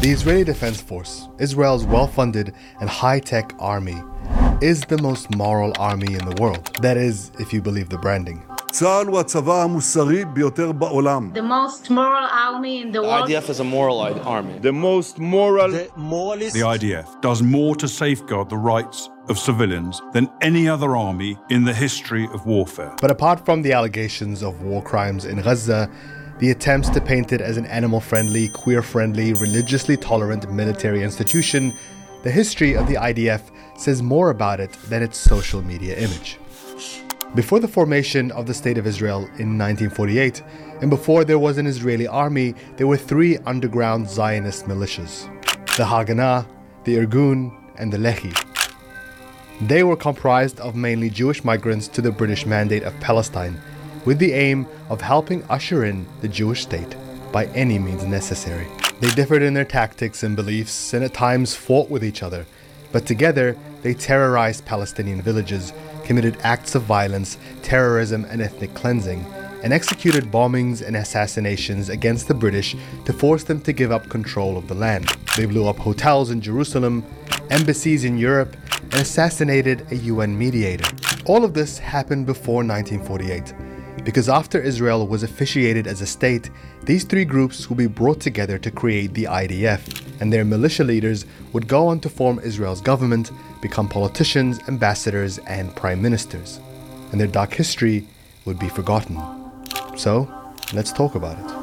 The Israeli Defense Force, Israel's well-funded and high-tech army, is the most moral army in the world. That is, if you believe the branding. צה"ל הוא הצבא המוסרי ביותר בעולם. The most moral army in the world. The IDF is a moral army. The most moral. The moralist. The IDF does more to safeguard the rights of civilians than any other army in the history of warfare. But apart from the allegations of war crimes in Gaza, the attempts to paint it as an animal-friendly, queer-friendly, religiously tolerant military institution, the history of the IDF says more about it than its social media image. Before the formation of the State of Israel in 1948, and before there was an Israeli army, there were three underground Zionist militias: the Haganah, the Irgun, and the Lehi. They were comprised of mainly Jewish migrants to the British Mandate of Palestine, with the aim of helping usher in the Jewish state by any means necessary. They differed in their tactics and beliefs, and at times fought with each other, but together they terrorized Palestinian villages, committed acts of violence, terrorism, and ethnic cleansing, and executed bombings and assassinations against the British to force them to give up control of the land. They blew up hotels in Jerusalem, embassies in Europe, and assassinated a UN mediator. All of this happened before 1948, because after Israel was officiated as a state, these three groups would be brought together to create the IDF, and their militia leaders would go on to form Israel's government, become politicians, ambassadors, and prime ministers. And their dark history would be forgotten. So, let's talk about it.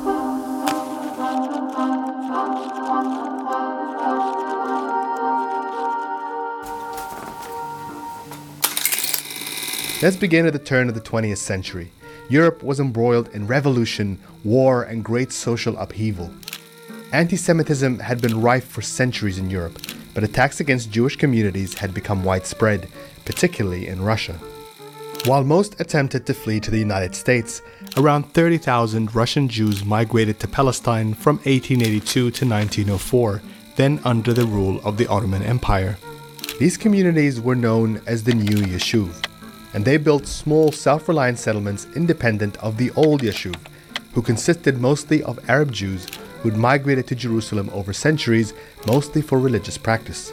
Let's begin at the turn of the 20th century. Europe was embroiled in revolution, war, and great social upheaval. Anti-Semitism had been rife for centuries in Europe, but attacks against Jewish communities had become widespread, particularly in Russia. While most attempted to flee to the United States, around 30,000 Russian Jews migrated to Palestine from 1882 to 1904, then under the rule of the Ottoman Empire. These communities were known as the New Yishuv, and they built small self-reliant settlements independent of the Old Yishuv, who consisted mostly of Arab Jews who'd migrated to Jerusalem over centuries, mostly for religious practice.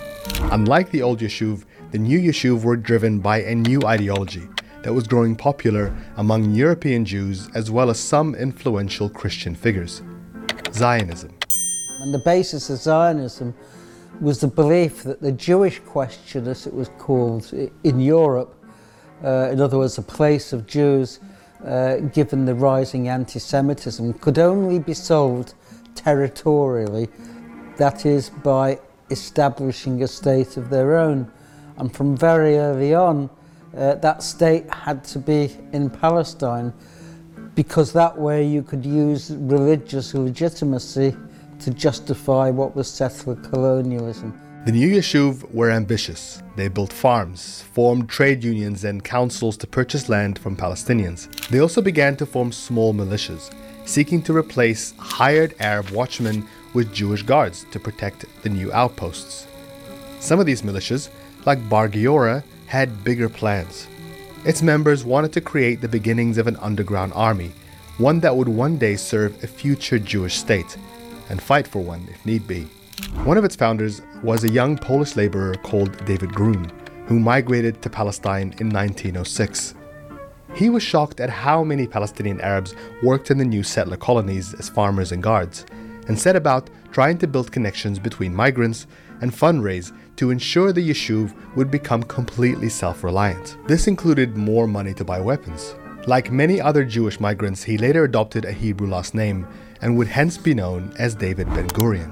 Unlike the Old Yishuv, the New Yishuv were driven by a new ideology that was growing popular among European Jews as well as some influential Christian figures: Zionism. And the basis of Zionism was the belief that the Jewish question, as it was called in Europe, in other words, a place of Jews, given the rising anti-Semitism, could only be solved territorially, that is, by establishing a state of their own. And from very early on, that state had to be in Palestine, because that way you could use religious legitimacy to justify what was settler colonialism. The New Yishuv were ambitious. They built farms, formed trade unions and councils to purchase land from Palestinians. They also began to form small militias, seeking to replace hired Arab watchmen with Jewish guards to protect the new outposts. Some of these militias, like Bar Giora, had bigger plans. Its members wanted to create the beginnings of an underground army, one that would one day serve a future Jewish state, and fight for one if need be. One of its founders was a young Polish laborer called David Grun, who migrated to Palestine in 1906. He was shocked at how many Palestinian Arabs worked in the new settler colonies as farmers and guards, and set about trying to build connections between migrants and fundraise to ensure the Yishuv would become completely self-reliant. This included more money to buy weapons. Like many other Jewish migrants, he later adopted a Hebrew last name and would hence be known as David Ben-Gurion.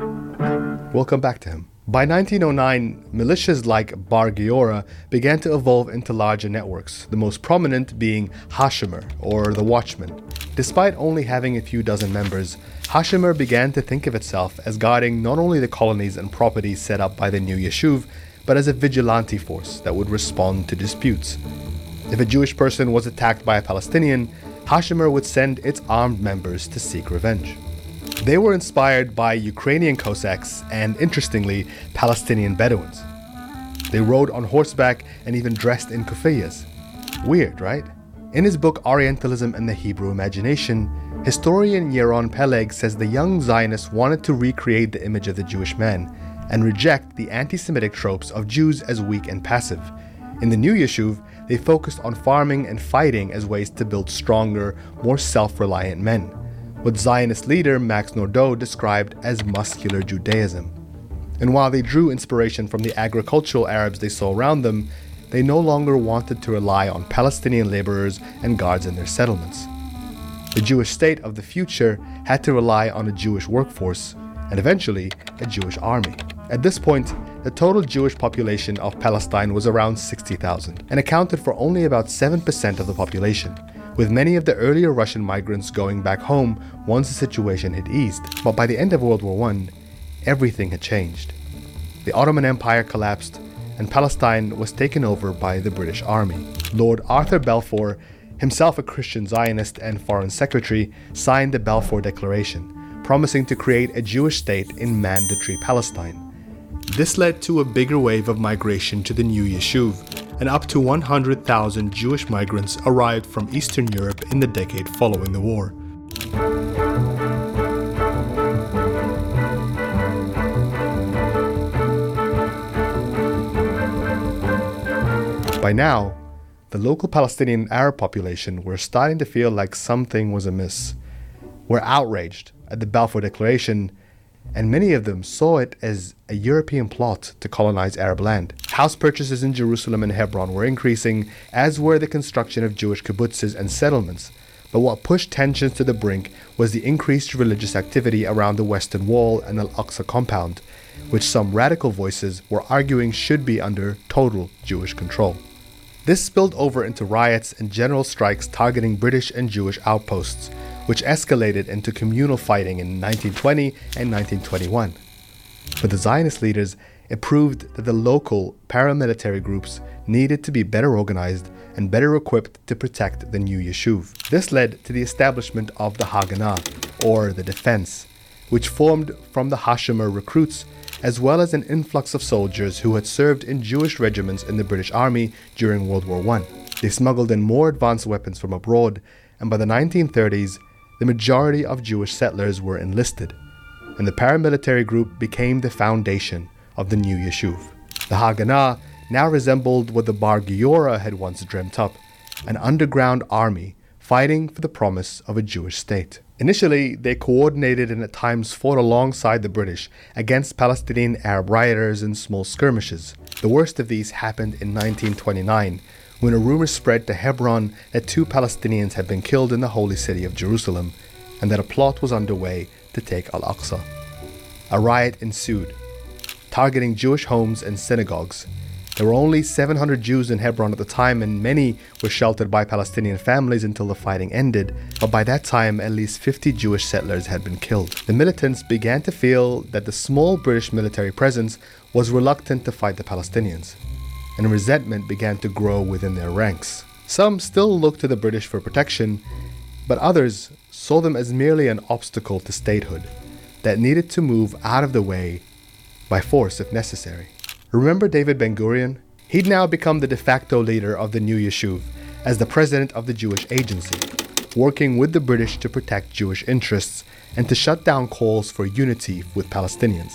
We'll come back to him. By 1909, militias like Bar Giora began to evolve into larger networks, the most prominent being Hashomer, or the Watchman. Despite only having a few dozen members, Hashomer began to think of itself as guarding not only the colonies and properties set up by the New Yishuv, but as a vigilante force that would respond to disputes. If a Jewish person was attacked by a Palestinian, Hashomer would send its armed members to seek revenge. They were inspired by Ukrainian Cossacks and, interestingly, Palestinian Bedouins. They rode on horseback and even dressed in kufiyyas. Weird, right? In his book Orientalism and the Hebrew Imagination, Historian Yaron Peleg says the young Zionists wanted to recreate the image of the Jewish man and reject the anti-Semitic tropes of Jews as weak and passive. In the new Yeshuv, they focused on farming and fighting as ways to build stronger, more self-reliant men, what Zionist leader Max Nordau described as muscular Judaism. And while they drew inspiration from the agricultural Arabs they saw around them, they no longer wanted to rely on Palestinian laborers and guards in their settlements. The Jewish state of the future had to rely on a Jewish workforce, and eventually a Jewish army. At this point, the total Jewish population of Palestine was around 60,000 and accounted for only about 7% of the population, with many of the earlier Russian migrants going back home once the situation had eased. But by the end of World War I, everything had changed. The Ottoman Empire collapsed, and Palestine was taken over by the British Army. Lord Arthur Balfour, himself a Christian Zionist and Foreign Secretary, signed the Balfour Declaration, promising to create a Jewish state in mandatory Palestine. This led to a bigger wave of migration to the new Yeshuv, and up to 100,000 Jewish migrants arrived from Eastern Europe in the decade following the war. By now, the local Palestinian Arab population were starting to feel like something was amiss. Were outraged at the Balfour Declaration, and many of them saw it as a European plot to colonize Arab land. House purchases in Jerusalem and Hebron were increasing, as were the construction of Jewish kibbutzes and settlements. But what pushed tensions to the brink was the increased religious activity around the Western Wall and Al-Aqsa compound, which some radical voices were arguing should be under total Jewish control. This spilled over into riots and general strikes targeting British and Jewish outposts, which escalated into communal fighting in 1920 and 1921. For the Zionist leaders, it proved that the local paramilitary groups needed to be better organized and better equipped to protect the new Yeshuv. This led to the establishment of the Haganah, or the Defense, which formed from the Hashomer recruits, as well as an influx of soldiers who had served in Jewish regiments in the British Army during World War I. They smuggled in more advanced weapons from abroad, and by the 1930s, the majority of Jewish settlers were enlisted, and the paramilitary group became the foundation of the new Yeshuv. The Haganah now resembled what the Bar Giora had once dreamt up, an underground army fighting for the promise of a Jewish state. Initially, they coordinated and at times fought alongside the British against Palestinian Arab rioters in small skirmishes. The worst of these happened in 1929, when a rumor spread to Hebron that 2 Palestinians had been killed in the holy city of Jerusalem, and that a plot was underway to take Al-Aqsa. A riot ensued, targeting Jewish homes and synagogues. There were only 700 Jews in Hebron at the time, and many were sheltered by Palestinian families until the fighting ended, but by that time at least 50 Jewish settlers had been killed. The militants began to feel that the small British military presence was reluctant to fight the Palestinians, and resentment began to grow within their ranks. Some still looked to the British for protection, but others saw them as merely an obstacle to statehood that needed to move out of the way by force if necessary. Remember David Ben-Gurion? He'd now become the de facto leader of the new Yeshuv as the president of the Jewish Agency, working with the British to protect Jewish interests and to shut down calls for unity with Palestinians.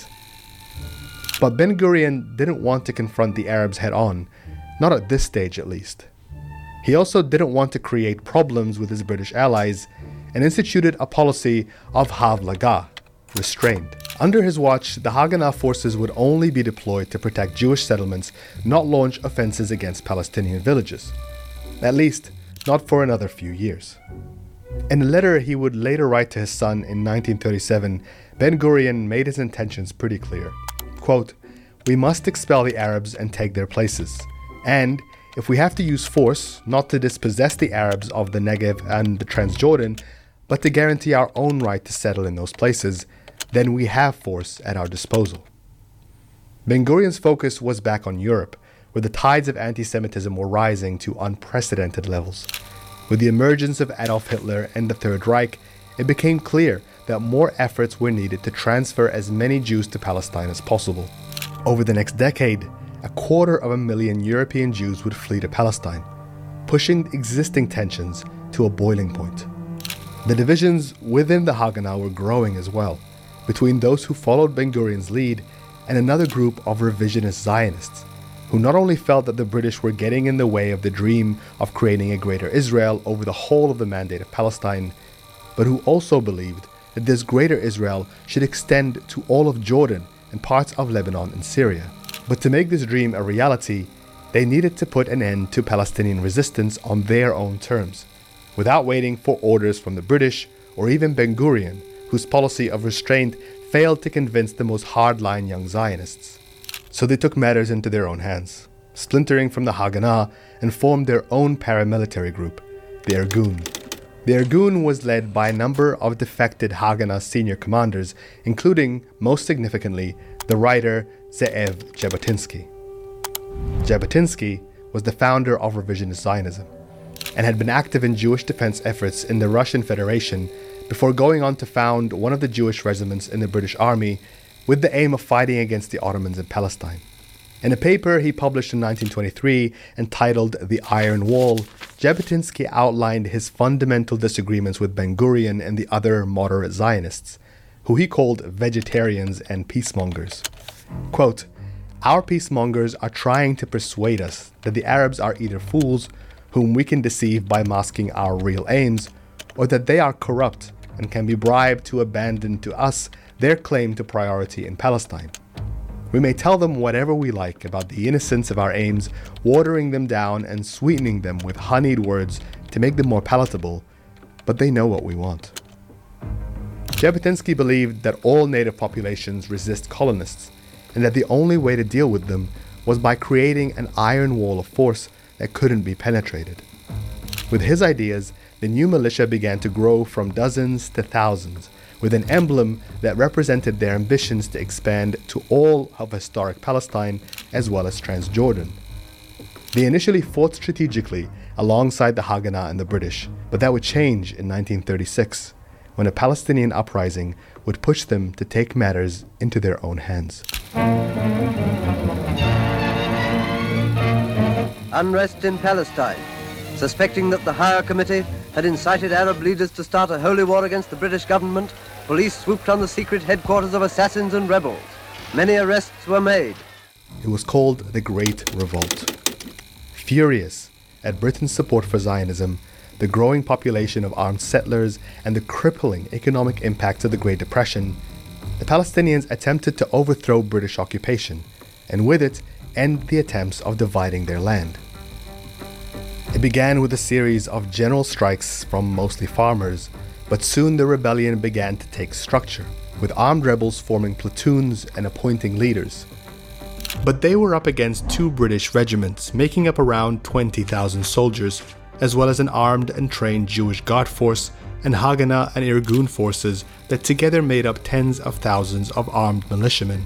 But Ben-Gurion didn't want to confront the Arabs head-on, not at this stage at least. He also didn't want to create problems with his British allies and instituted a policy of havlaga, restraint. Under his watch, the Haganah forces would only be deployed to protect Jewish settlements, not launch offenses against Palestinian villages. At least, not for another few years. In a letter he would later write to his son in 1937, Ben-Gurion made his intentions pretty clear. Quote, "We must expel the Arabs and take their places. And if we have to use force, not to dispossess the Arabs of the Negev and the Transjordan, but to guarantee our own right to settle in those places, then we have force at our disposal." Ben-Gurion's focus was back on Europe, where the tides of anti-Semitism were rising to unprecedented levels. With the emergence of Adolf Hitler and the Third Reich, it became clear that more efforts were needed to transfer as many Jews to Palestine as possible. Over the next decade, 250,000 European Jews would flee to Palestine, pushing existing tensions to a boiling point. The divisions within the Haganah were growing as well, between those who followed Ben-Gurion's lead and another group of revisionist Zionists, who not only felt that the British were getting in the way of the dream of creating a greater Israel over the whole of the Mandate of Palestine, but who also believed that this greater Israel should extend to all of Jordan and parts of Lebanon and Syria. But to make this dream a reality, they needed to put an end to Palestinian resistance on their own terms, without waiting for orders from the British or even Ben-Gurion, whose policy of restraint failed to convince the most hardline young Zionists. So they took matters into their own hands, splintering from the Haganah and formed their own paramilitary group, the Irgun. The Irgun was led by a number of defected Haganah senior commanders, including, most significantly, the writer Ze'ev Jabotinsky. Jabotinsky was the founder of revisionist Zionism and had been active in Jewish defense efforts in the Russian Federation before going on to found one of the Jewish regiments in the British Army with the aim of fighting against the Ottomans in Palestine. In a paper he published in 1923 entitled The Iron Wall, Jabotinsky outlined his fundamental disagreements with Ben-Gurion and the other moderate Zionists, who he called vegetarians and peacemongers. Quote, "Our peacemongers are trying to persuade us that the Arabs are either fools whom we can deceive by masking our real aims, or that they are corrupt and can be bribed to abandon to us their claim to priority in Palestine. We may tell them whatever we like about the innocence of our aims, watering them down and sweetening them with honeyed words to make them more palatable, but they know what we want." Jabotinsky believed that all native populations resist colonists, and that the only way to deal with them was by creating an iron wall of force that couldn't be penetrated. With his ideas, the new militia began to grow from dozens to thousands, with an emblem that represented their ambitions to expand to all of historic Palestine as well as Transjordan. They initially fought strategically alongside the Haganah and the British, but that would change in 1936, when a Palestinian uprising would push them to take matters into their own hands. Unrest in Palestine. Suspecting that the Higher Committee had incited Arab leaders to start a holy war against the British government, police swooped on the secret headquarters of assassins and rebels. Many arrests were made. It was called the Great Revolt. Furious at Britain's support for Zionism, the growing population of armed settlers, and the crippling economic impacts of the Great Depression, the Palestinians attempted to overthrow British occupation, and with it, end the attempts of dividing their land. It began with a series of general strikes from mostly farmers, but soon the rebellion began to take structure, with armed rebels forming platoons and appointing leaders. But they were up against two British regiments, making up around 20,000 soldiers, as well as an armed and trained Jewish Guard force and Haganah and Irgun forces that together made up tens of thousands of armed militiamen.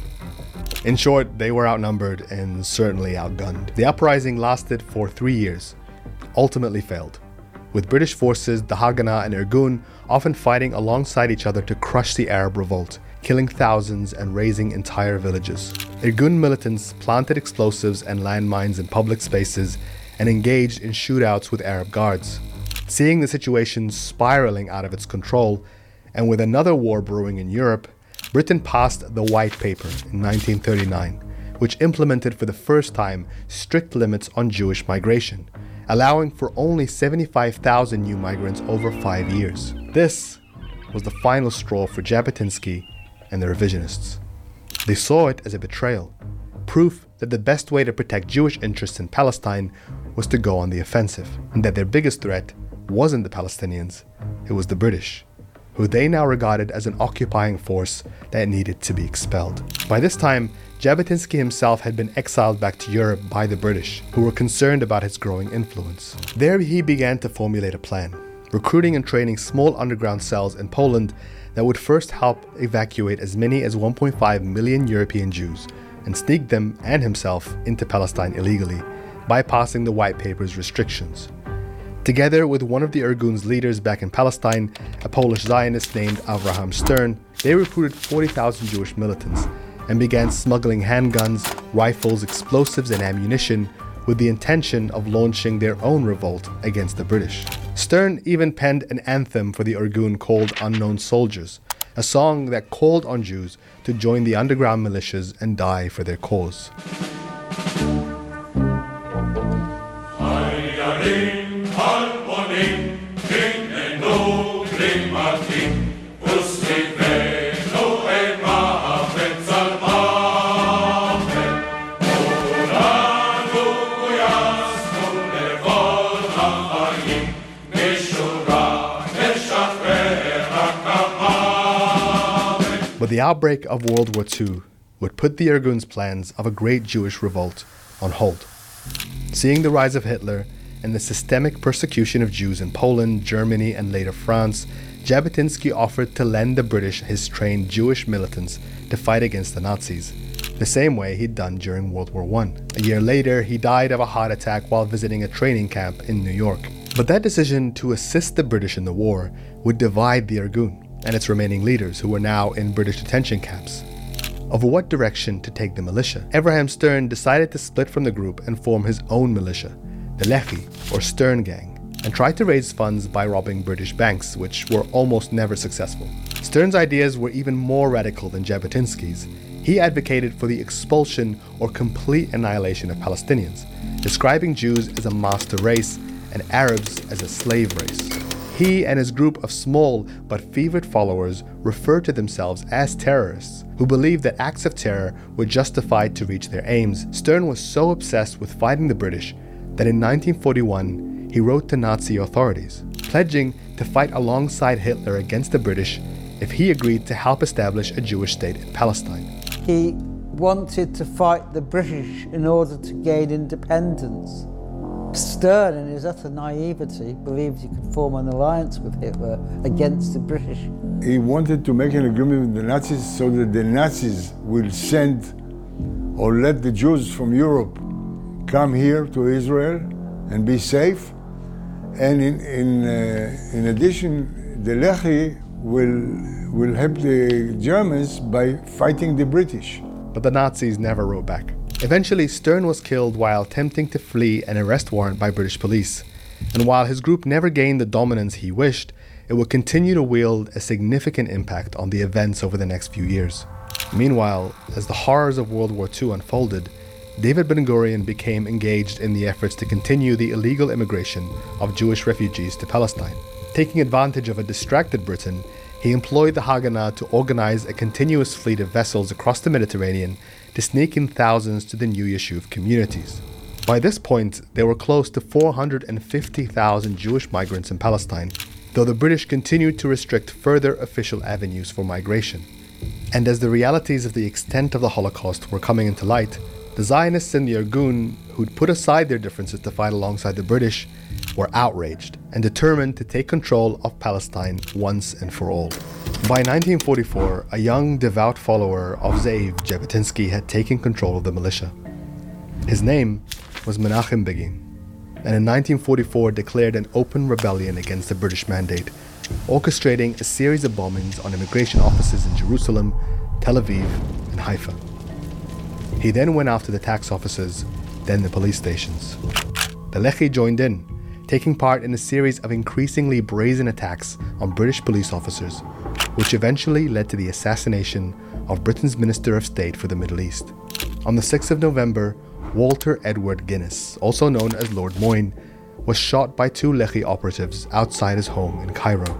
In short, they were outnumbered and certainly outgunned. The uprising lasted for 3 years, ultimately failed, with British forces, the Haganah and Irgun, often fighting alongside each other to crush the Arab revolt, killing thousands and razing entire villages. Irgun militants planted explosives and landmines in public spaces and engaged in shootouts with Arab guards. Seeing the situation spiraling out of its control, and with another war brewing in Europe, Britain passed the White Paper in 1939, which implemented for the first time strict limits on Jewish migration, allowing for only 75,000 new migrants over 5 years. This was the final straw for Jabotinsky and the revisionists. They saw it as a betrayal, proof that the best way to protect Jewish interests in Palestine was to go on the offensive, and that their biggest threat wasn't the Palestinians, it was the British, who they now regarded as an occupying force that needed to be expelled. By this time, Jabotinsky himself had been exiled back to Europe by the British, who were concerned about his growing influence. There he began to formulate a plan, recruiting and training small underground cells in Poland that would first help evacuate as many as 1.5 million European Jews and sneak them and himself into Palestine illegally, bypassing the White Paper's restrictions. Together with one of the Irgun's leaders back in Palestine, a Polish Zionist named Avraham Stern, they recruited 40,000 Jewish militants and began smuggling handguns, rifles, explosives, and ammunition with the intention of launching their own revolt against the British. Stern even penned an anthem for the Irgun called Unknown Soldiers, a song that called on Jews to join the underground militias and die for their cause. But the outbreak of World War II would put the Irgun's plans of a great Jewish revolt on hold. Seeing the rise of Hitler and the systemic persecution of Jews in Poland, Germany, and later France, Jabotinsky offered to lend the British his trained Jewish militants to fight against the Nazis, the same way he'd done during World War I. A year later, he died of a heart attack while visiting a training camp in New York. But that decision to assist the British in the war would divide the Irgun and its remaining leaders, who were now in British detention camps. Over what direction to take the militia, Abraham Stern decided to split from the group and form his own militia, the Lehi, or Stern Gang, and tried to raise funds by robbing British banks, which were almost never successful. Stern's ideas were even more radical than Jabotinsky's. He advocated for the expulsion or complete annihilation of Palestinians, describing Jews as a master race and Arabs as a slave race. He and his group of small but fevered followers referred to themselves as terrorists, who believed that acts of terror were justified to reach their aims. Stern was so obsessed with fighting the British that in 1941 he wrote to Nazi authorities, pledging to fight alongside Hitler against the British if he agreed to help establish a Jewish state in Palestine. He wanted to fight the British in order to gain independence. Stern, in his utter naivety, believed he could form an alliance with Hitler against the British. He wanted to make an agreement with the Nazis so that the Nazis will send or let the Jews from Europe come here to Israel and be safe. And in addition, the Lehi will help the Germans by fighting the British. But the Nazis never wrote back. Eventually, Stern was killed while attempting to flee an arrest warrant by British police. And while his group never gained the dominance he wished, it would continue to wield a significant impact on the events over the next few years. Meanwhile, as the horrors of World War II unfolded, David Ben-Gurion became engaged in the efforts to continue the illegal immigration of Jewish refugees to Palestine. Taking advantage of a distracted Britain, he employed the Haganah to organize a continuous fleet of vessels across the Mediterranean to sneak in thousands to the new Yishuv communities. By this point, there were close to 450,000 Jewish migrants in Palestine, though the British continued to restrict further official avenues for migration. And as the realities of the extent of the Holocaust were coming into light, the Zionists and the Irgun, who'd put aside their differences to fight alongside the British, were outraged and determined to take control of Palestine once and for all. By 1944, a young, devout follower of Ze'ev Jabotinsky had taken control of the militia. His name was Menachem Begin, and in 1944 declared an open rebellion against the British mandate, orchestrating a series of bombings on immigration offices in Jerusalem, Tel Aviv, and Haifa. He then went after the tax offices, then the police stations. The Lehi joined in, taking part in a series of increasingly brazen attacks on British police officers, which eventually led to the assassination of Britain's Minister of State for the Middle East. On the 6th of November, Walter Edward Guinness, also known as Lord Moyne, was shot by two Lehi operatives outside his home in Cairo.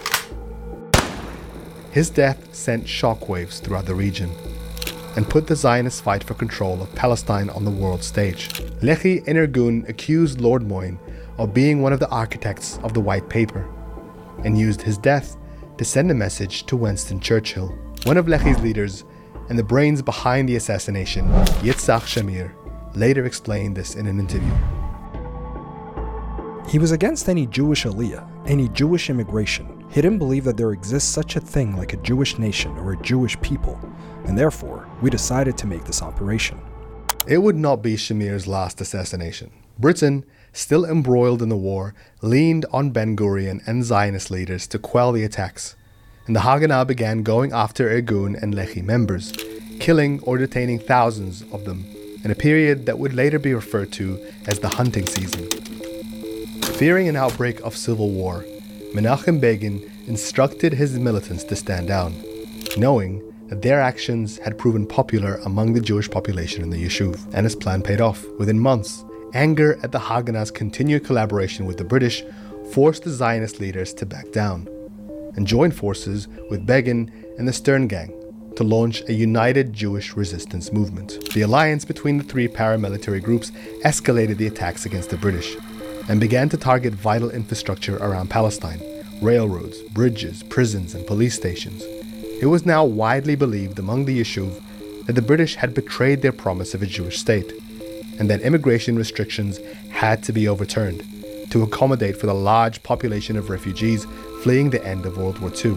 His death sent shockwaves throughout the region and put the Zionist fight for control of Palestine on the world stage. Lehi and Irgun accused Lord Moyne of being one of the architects of the White Paper and used his death to send a message to Winston Churchill. One of Lehi's leaders and the brains behind the assassination, Yitzhak Shamir, later explained this in an interview. He was against any Jewish aliyah, any Jewish immigration. He didn't believe that there exists such a thing like a Jewish nation or a Jewish people, and therefore, we decided to make this operation. It would not be Shamir's last assassination. Britain, still embroiled in the war, leaned on Ben-Gurion and Zionist leaders to quell the attacks, and the Haganah began going after Irgun and Lehi members, killing or detaining thousands of them in a period that would later be referred to as the hunting season. Fearing an outbreak of civil war, Menachem Begin instructed his militants to stand down, knowing that their actions had proven popular among the Jewish population in the Yishuv, and his plan paid off. Within months, anger at the Haganah's continued collaboration with the British forced the Zionist leaders to back down and join forces with Begin and the Stern Gang to launch a united Jewish resistance movement. The alliance between the three paramilitary groups escalated the attacks against the British and began to target vital infrastructure around Palestine: railroads, bridges, prisons, and police stations. It was now widely believed among the Yishuv that the British had betrayed their promise of a Jewish state, and that immigration restrictions had to be overturned to accommodate for the large population of refugees fleeing the end of World War II.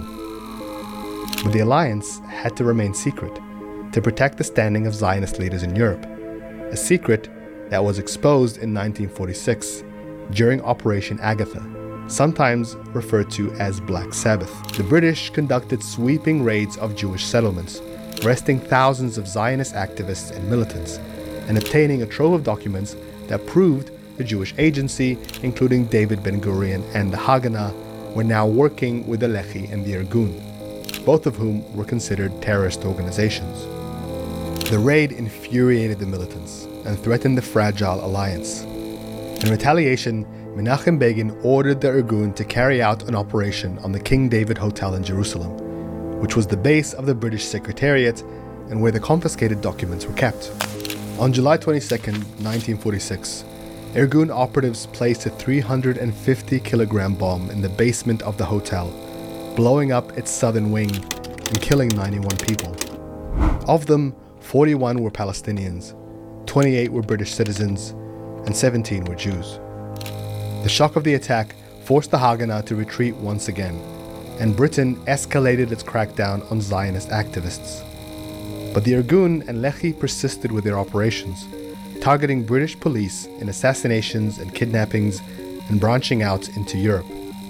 But the alliance had to remain secret to protect the standing of Zionist leaders in Europe, a secret that was exposed in 1946 during Operation Agatha, sometimes referred to as Black Sabbath. The British conducted sweeping raids of Jewish settlements, arresting thousands of Zionist activists and militants, and obtaining a trove of documents that proved the Jewish agency, including David Ben-Gurion and the Haganah, were now working with the Lehi and the Irgun, both of whom were considered terrorist organizations. The raid infuriated the militants and threatened the fragile alliance. In retaliation, Menachem Begin ordered the Irgun to carry out an operation on the King David Hotel in Jerusalem, which was the base of the British Secretariat and where the confiscated documents were kept. On July 22, 1946, Irgun operatives placed a 350-kilogram bomb in the basement of the hotel, blowing up its southern wing and killing 91 people. Of them, 41 were Palestinians, 28 were British citizens, and 17 were Jews. The shock of the attack forced the Haganah to retreat once again, and Britain escalated its crackdown on Zionist activists. But the Irgun and Lehi persisted with their operations, targeting British police in assassinations and kidnappings and branching out into Europe.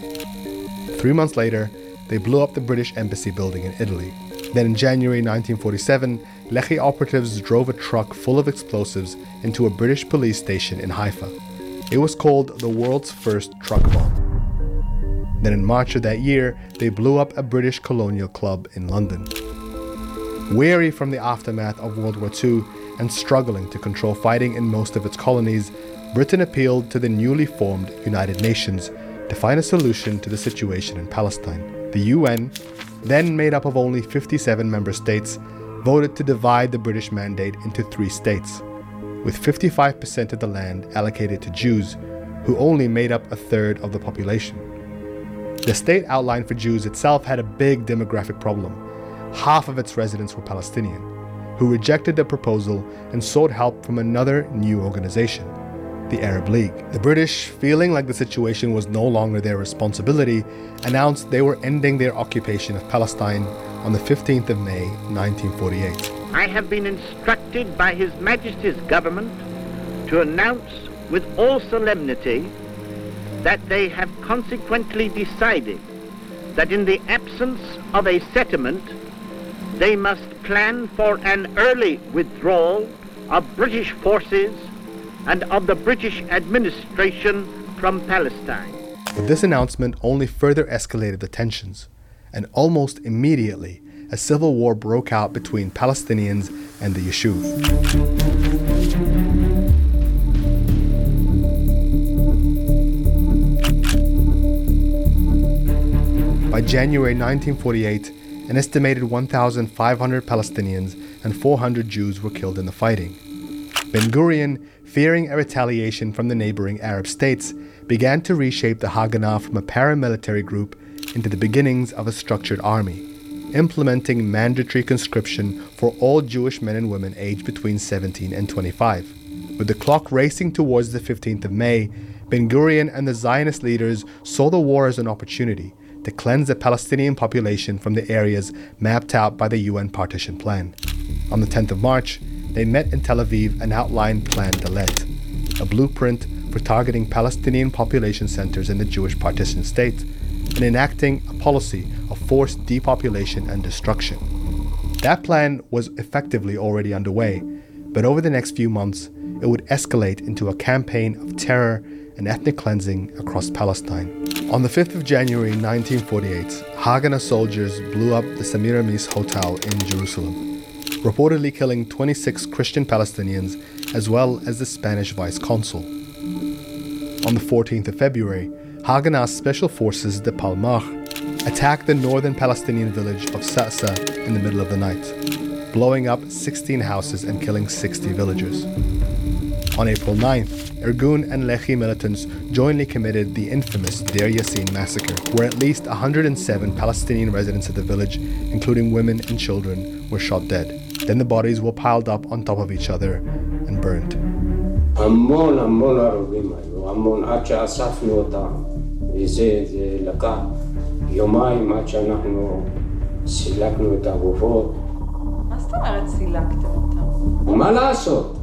3 months later, they blew up the British embassy building in Italy. Then in January 1947, Lehi operatives drove a truck full of explosives into a British police station in Haifa. It was called the world's first truck bomb. Then in March of that year, they blew up a British colonial club in London. Weary from the aftermath of World War II and struggling to control fighting in most of its colonies, Britain appealed to the newly formed United Nations to find a solution to the situation in Palestine. The UN, then made up of only 57 member states, voted to divide the British mandate into 3 states, with 55% of the land allocated to Jews, who only made up a third of the population. The state outline for Jews itself had a big demographic problem. Half of its residents were Palestinian, who rejected the proposal and sought help from another new organization, the Arab League. The British, feeling like the situation was no longer their responsibility, announced they were ending their occupation of Palestine on the 15th of May, 1948. I have been instructed by His Majesty's government to announce with all solemnity that they have consequently decided that in the absence of a settlement, they must plan for an early withdrawal of British forces and of the British administration from Palestine. But this announcement only further escalated the tensions, and almost immediately, a civil war broke out between Palestinians and the Yishuv. By January 1948, an estimated 1,500 Palestinians and 400 Jews were killed in the fighting. Ben-Gurion, fearing a retaliation from the neighboring Arab states, began to reshape the Haganah from a paramilitary group into the beginnings of a structured army, implementing mandatory conscription for all Jewish men and women aged between 17 and 25. With the clock racing towards the 15th of May, Ben-Gurion and the Zionist leaders saw the war as an opportunity to cleanse the Palestinian population from the areas mapped out by the UN partition plan. On the 10th of March, they met in Tel Aviv and outlined Plan Dalet, a blueprint for targeting Palestinian population centers in the Jewish partition state and enacting a policy of forced depopulation and destruction. That plan was effectively already underway, but over the next few months, it would escalate into a campaign of terror and ethnic cleansing across Palestine. On the 5th of January 1948, Haganah soldiers blew up the Semiramis Hotel in Jerusalem, reportedly killing 26 Christian Palestinians as well as the Spanish vice consul. On the 14th of February, Haganah's special forces, the Palmach, attacked the northern Palestinian village of Sa'sa in the middle of the night, blowing up 16 houses and killing 60 villagers. On April 9th, Irgun and Lehi militants jointly committed the infamous Deir Yassin massacre, where at least 107 Palestinian residents of the village, including women and children, were shot dead. Then the bodies were piled up on top of each other and burned. המון הרוגים היו, המון, עד שאספנו אותם, וזה לקח יומיים עד שאנחנו סילקנו את הגופות. מה זאת אומרת סילקתם אותם? מה לעשות?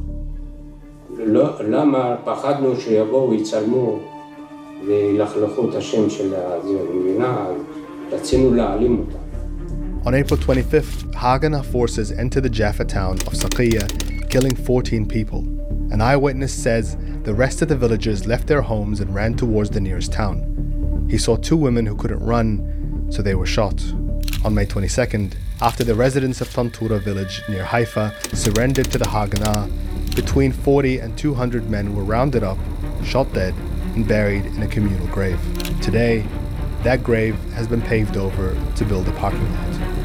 למה פחדנו שיבואו, יצלמו וילכלכו את השם של המדינה, רצינו להעלים אותם. On April 25th, Haganah forces entered the Jaffa town of Saqiya, killing 14 people. An eyewitness says the rest of the villagers left their homes and ran towards the nearest town. He saw two women who couldn't run, so they were shot. On May 22nd, after the residents of Tantura village near Haifa surrendered to the Haganah, between 40 and 200 men were rounded up, shot dead, and buried in a communal grave. Today, that grave has been paved over to build a parking lot.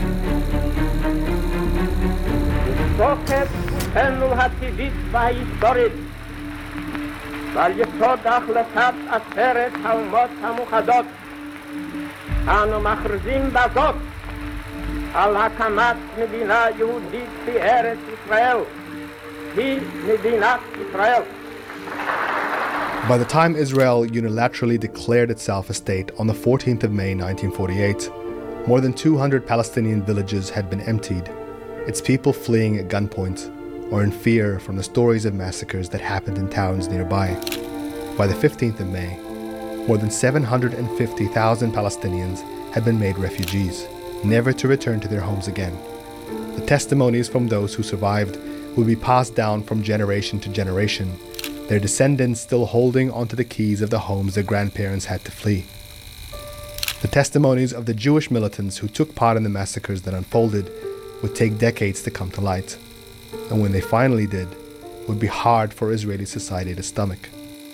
זכותנו הטבעית וההיסטורית ועל יסוד החלטת עצרת האומות המאוחדות אנו מכריזים בזאת על הקמת מדינה יהודית בארץ ישראל, היא מדינת ישראל. By the time Israel unilaterally declared itself a state on the 14th of May 1948, more than 200 Palestinian villages had been emptied, its people fleeing at gunpoint or in fear from the stories of massacres that happened in towns nearby. By the 15th of May, more than 750,000 Palestinians had been made refugees, never to return to their homes again. The testimonies from those who survived would be passed down from generation to generation, their descendants still holding onto the keys of the homes their grandparents had to flee. The testimonies of the Jewish militants who took part in the massacres that unfolded would take decades to come to light, and when they finally did, would be hard for Israeli society to stomach.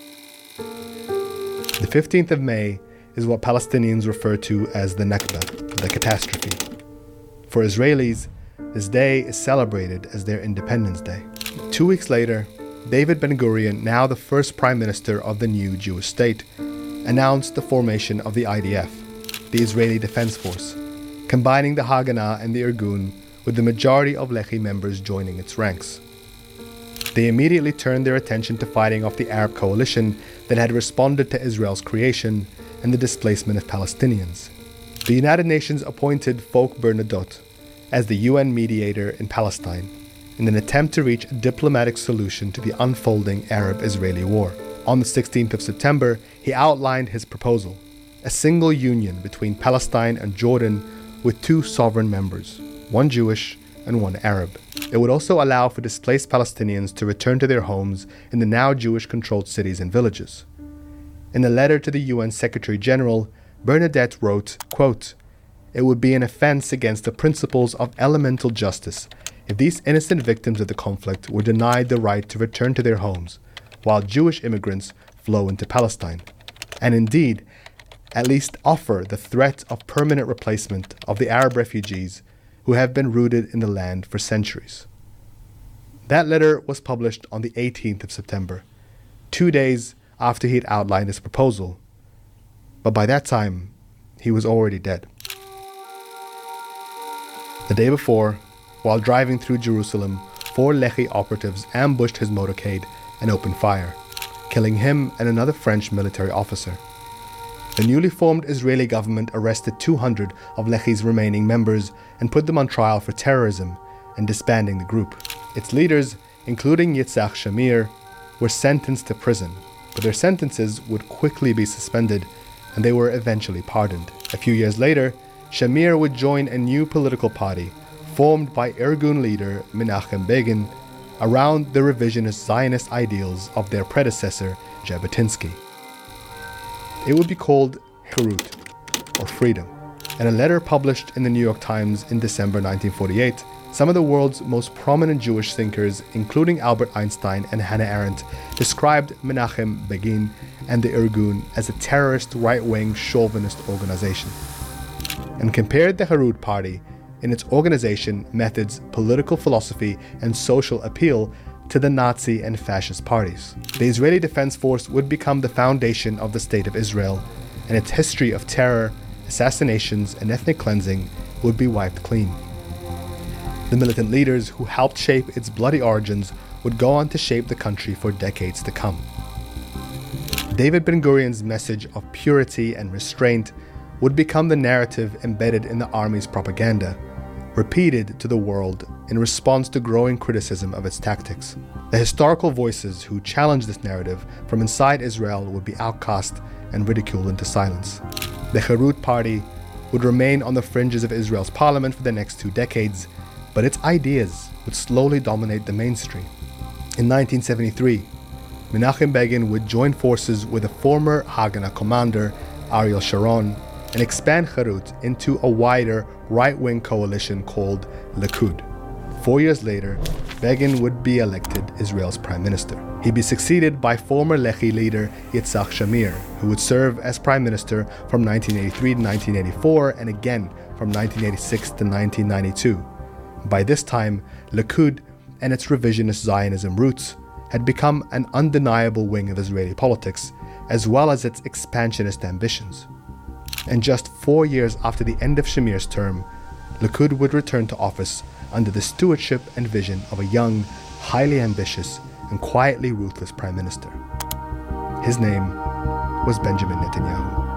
The 15th of May is what Palestinians refer to as the Nakba, the catastrophe. For Israelis, this day is celebrated as their Independence Day. 2 weeks later, David Ben-Gurion, now the first prime minister of the new Jewish state, announced the formation of the IDF, the Israeli Defense Force, combining the Haganah and the Irgun, with the majority of Lehi members joining its ranks. They immediately turned their attention to fighting off the Arab coalition that had responded to Israel's creation and the displacement of Palestinians. The United Nations appointed Folk Bernadotte as the UN mediator in Palestine in an attempt to reach a diplomatic solution to the unfolding Arab-Israeli war. On the 16th of September, he outlined his proposal, a single union between Palestine and Jordan with two sovereign members, one Jewish and one Arab. It would also allow for displaced Palestinians to return to their homes in the now Jewish-controlled cities and villages. In a letter to the UN Secretary General, Bernadette wrote, quote, "It would be an offense against the principles of elemental justice if these innocent victims of the conflict were denied the right to return to their homes, while Jewish immigrants flow into Palestine, and indeed, at least offer the threat of permanent replacement of the Arab refugees who have been rooted in the land for centuries." That letter was published on the 18th of September, 2 days after he had outlined his proposal. But by that time, he was already dead. The day before, while driving through Jerusalem, 4 Lehi operatives ambushed his motorcade and opened fire, killing him and another French military officer. The newly formed Israeli government arrested 200 of Lehi's remaining members and put them on trial for terrorism and disbanding the group. Its leaders, including Yitzhak Shamir, were sentenced to prison, but their sentences would quickly be suspended and they were eventually pardoned. A few years later, Shamir would join a new political party formed by Irgun leader Menachem Begin around the revisionist Zionist ideals of their predecessor, Jabotinsky. It would be called Herut, or freedom. In a letter published in the New York Times in December 1948, some of the world's most prominent Jewish thinkers, including Albert Einstein and Hannah Arendt, described Menachem Begin and the Irgun as a terrorist right-wing chauvinist organization, and compared the Herut Party in its organization, methods, political philosophy, and social appeal to the Nazi and fascist parties. The Israeli Defense Force would become the foundation of the State of Israel, and its history of terror, assassinations, and ethnic cleansing would be wiped clean. The militant leaders who helped shape its bloody origins would go on to shape the country for decades to come. David Ben-Gurion's message of purity and restraint would become the narrative embedded in the army's propaganda, repeated to the world in response to growing criticism of its tactics. The historical voices who challenged this narrative from inside Israel would be outcast and ridiculed into silence. The Herut Party would remain on the fringes of Israel's parliament for the next 2 decades, but its ideas would slowly dominate the mainstream. In 1973, Menachem Begin would join forces with the former Haganah commander Ariel Sharon and expand Herut into a wider right-wing coalition called Likud. 4 years later, Begin would be elected Israel's prime minister. He'd be succeeded by former Lehi leader Yitzhak Shamir, who would serve as prime minister from 1983 to 1984 and again from 1986 to 1992. By this time, Likud and its revisionist Zionism roots had become an undeniable wing of Israeli politics, as well as its expansionist ambitions. And just 4 years after the end of Shamir's term, Likud would return to office under the stewardship and vision of a young, highly ambitious, and quietly ruthless prime minister. His name was Benjamin Netanyahu.